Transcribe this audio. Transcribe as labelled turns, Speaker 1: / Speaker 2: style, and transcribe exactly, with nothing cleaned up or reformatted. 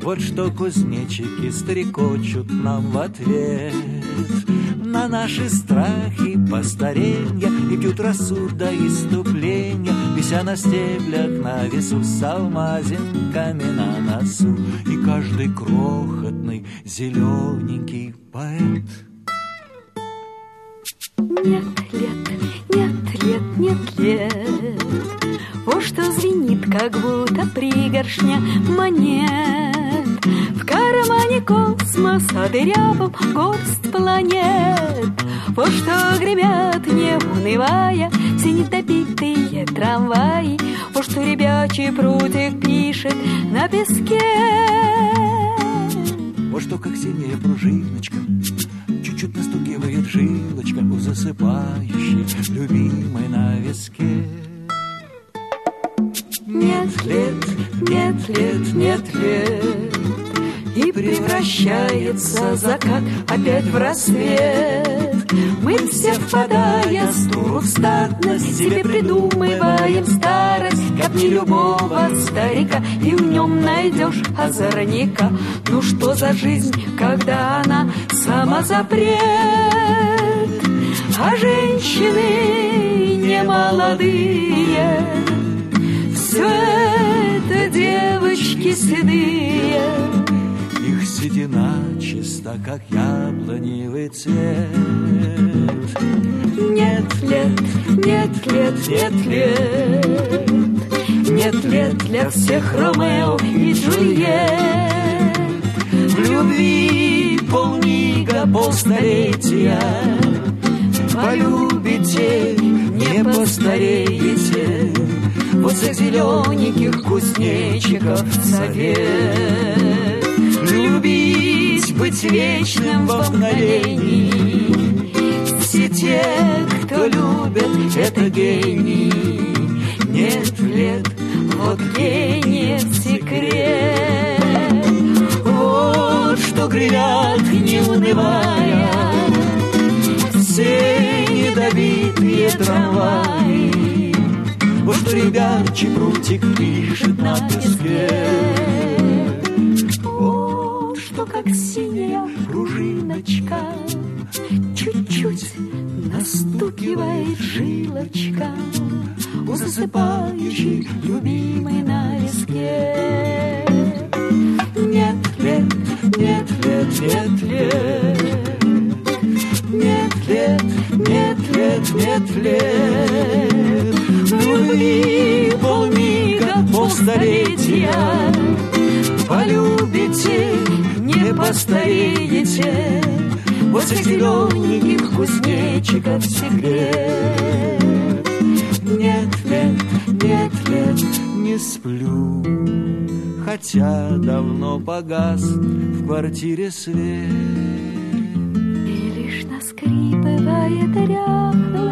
Speaker 1: Вот что кузнечики стрекочут нам в ответ на наши страхи постаренья и пьют росу до иступления, вися на стеблях на весу с алмазинками на носу. И каждый крохотный зелененький поэт.
Speaker 2: Нет лет, нет лет, нет лет, вот что звенит, как будто пригоршня монет. В кармане космоса дырявом горсть планет. Вот что гремят, не унывая, все недобитые трамваи. Вот что ребячий прутик пишет на песке.
Speaker 1: Вот что, как синяя пружиночка, чуть-чуть настукивает жилочка у засыпающей любимой на виске.
Speaker 2: Нет лет, нет лет, нет лет, и превращается закат опять в рассвет. Мы все, впадая с туру в статность, себе придумываем старость, как не любого старика, и в нем найдешь озорника. Ну что за жизнь, когда она сама запрет, а женщины не молодые, все это девочки седые.
Speaker 1: Их седина чиста, как яблоневый цвет.
Speaker 2: Нет лет, нет лет, нет лет, нет лет для всех Ромео и Джульет.
Speaker 1: В любви полмига, полстолетия, полюбите, не постареете. Вот за зелененьких кузнечиков совет. Любить, быть вечным во мгновении. Все те, кто любит, это гений. Нет лет, вот гениев секрет. Вот что гремят, не унывая, все недобитые трамваи. Вот что ребячий прутик пишет на песке.
Speaker 2: Вот что, как синяя пружиночка, чуть-чуть настукивает жилочка у засыпающей любимой на виске. Нет лет, нет лет, нет лет, нет лет, нет лет, нет лет. Любви полмига, полстолетия, полюбите, не постареете. Вот за зелененьких кузнечиков секрет. Нет лет, нет лет,
Speaker 1: не сплю, хотя давно погас в квартире свет.
Speaker 2: И лишь наскрипывает ряхлый